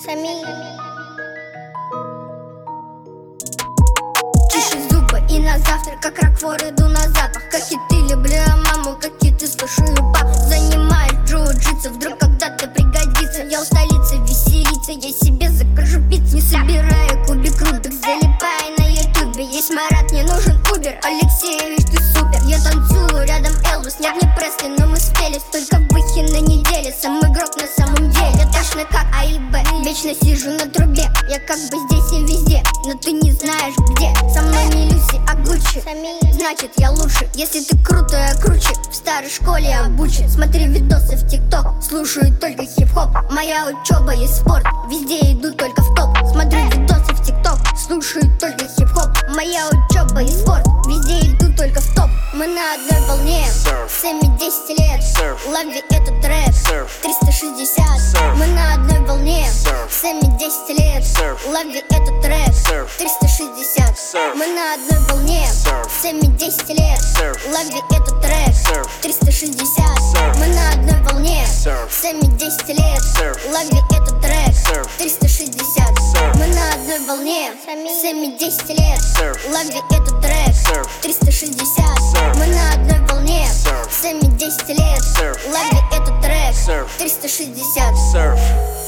Сами. Чищу зубы и на завтра, как раквор, иду на запах. Как хиты люблю я маму, как хиты слушаю пап. Занимаюсь джиу-джитсу, вдруг когда-то пригодится. Я у столицы веселиться, я себе закажу пиццу. Не собираю кубик Рубик, залипаю на ютубе. Есть Марат, мне нужен Убер. Алексеевич, ты супер. Я танцую, рядом Элвис, нет, не Пресли, но мы спелись. Только выхи на неделе, сам игрок на самом деле. Точно как А и Б, вечно сижу на трубе. Я как бы здесь и везде, но ты не знаешь где. Со мной не Люси, а Гуччи, значит я лучше. Если ты крутой, я круче. В старой школе обучен. Смотри видосы в ТикТок, слушаю только хип-хоп. Моя учеба и спорт, везде иду только в топ. Смотрю видосы в ТикТок, слушаю только хип-хоп. Моя учеба и спорт, везде иду только в топ. Мы на одной волне, Сэмми 10 лет. Лови этот рэп, 360. Мы на одной волне, Сэмми 10 лет. Лови этот рэп, 360. Мы на одной волне, Сэмми 10 лет. Лови этот рэп, 360. Мы на одной волне, Сэмми 10 лет. Лови этот рэп, 360. Мы на одной волне, Сэмми 10 лет. Лови этот рэп, 360. Мы на одной волне, Сэмми 10 лет. Лови этот рэп, 360.